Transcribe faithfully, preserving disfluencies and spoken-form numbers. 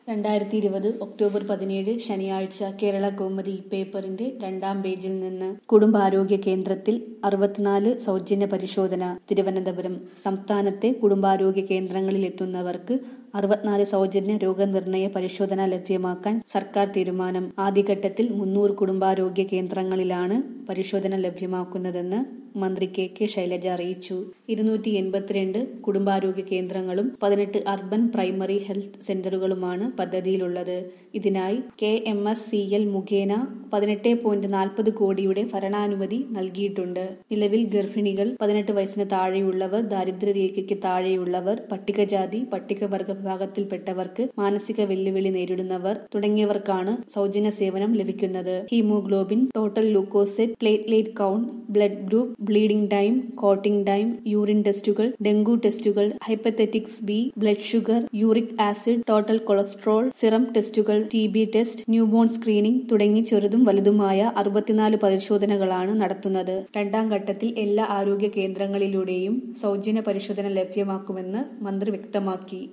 രണ്ടായിരത്തി ഇരുപത് ഒക്ടോബർ പതിനേഴ് ശനിയാഴ്ച കേരള കൗമുദി പേപ്പറിന്റെ രണ്ടാം പേജിൽ നിന്ന് കുടുംബാരോഗ്യ കേന്ദ്രത്തിൽ അറുപത്തിനാല് സൗജന്യ പരിശോധന. തിരുവനന്തപുരം സംസ്ഥാനത്തെ കുടുംബാരോഗ്യ കേന്ദ്രങ്ങളിൽ എത്തുന്നവർക്ക് അറുപത്തിനാല് സൗജന്യ രോഗനിർണയ പരിശോധന ലഭ്യമാക്കാൻ സർക്കാർ തീരുമാനം. ആദ്യഘട്ടത്തിൽ മുന്നൂറ് കുടുംബാരോഗ്യ കേന്ദ്രങ്ങളിലാണ് പരിശോധന ലഭ്യമാക്കുന്നതെന്ന് മന്ത്രി കെ കെ ശൈലജ അറിയിച്ചു. ഇരുന്നൂറ്റി എൺപത്തിരണ്ട് കുടുംബാരോഗ്യ കേന്ദ്രങ്ങളും പതിനെട്ട് അർബൻ പ്രൈമറി ഹെൽത്ത് സെന്ററുകളുമാണ് പദ്ധതിയിലുള്ളത്. ഇതിനായി K M S C L മുഖേന പതിനെട്ട് പോയിന്റ് നാൽപ്പത് കോടിയുടെ ഭരണാനുമതി നൽകിയിട്ടുണ്ട്. നിലവിൽ ഗർഭിണികൾ, പതിനെട്ട് വയസ്സിന് താഴെയുള്ളവർ, ദാരിദ്ര്യരേഖയ്ക്ക് താഴെയുള്ളവർ, പട്ടികജാതി പട്ടികവർഗ വിഭാഗത്തിൽപ്പെട്ടവർക്ക്, മാനസിക വെല്ലുവിളി നേരിടുന്നവർ തുടങ്ങിയവർക്കാണ് സൗജന്യ സേവനം ലഭിക്കുന്നത്. Haemoglobin, total leucocyte, platelet count, blood group, bleeding time, clotting time, urine ടെസ്റ്റുകൾ, ഡെങ്കു ടെസ്റ്റുകൾ, hepatitis B, blood sugar, uric acid, total cholesterol, serum ടെസ്റ്റുകൾ, T B test, newborn screening തുടങ്ങി ചെറുതും വലുതുമായ അറുപത്തിനാല് പരിശോധനകളാണ് നടത്തുന്നത്. രണ്ടാം ഘട്ടത്തിൽ എല്ലാ ആരോഗ്യ കേന്ദ്രങ്ങളിലൂടെയും സൗജന്യ പരിശോധന ലഭ്യമാക്കുമെന്ന് മന്ത്രി വ്യക്തമാക്കി.